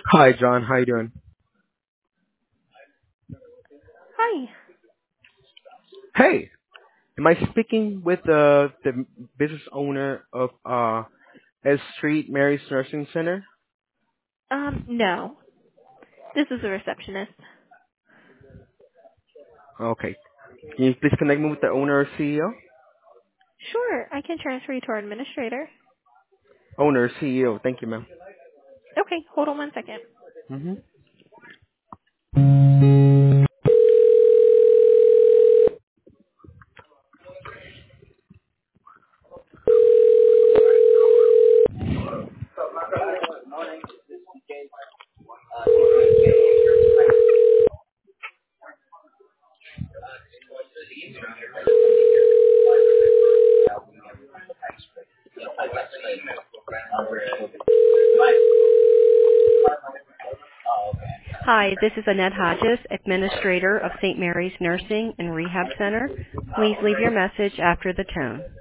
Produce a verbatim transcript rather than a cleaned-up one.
Hi, John. How you doing? Hi. Hey, am I speaking with uh, the business owner of uh, S Street Mary's Nursing Center? Um, no. This is a receptionist. Okay. Can you please connect me with the owner or C E O? Sure, I can transfer you to our administrator. Owner or C E O. Thank you, ma'am. Okay, hold on one second. Mm-hmm. Hi, this is Annette Hodges, Administrator of Saint Mary's Nursing and Rehab Center. Please leave your message after the tone.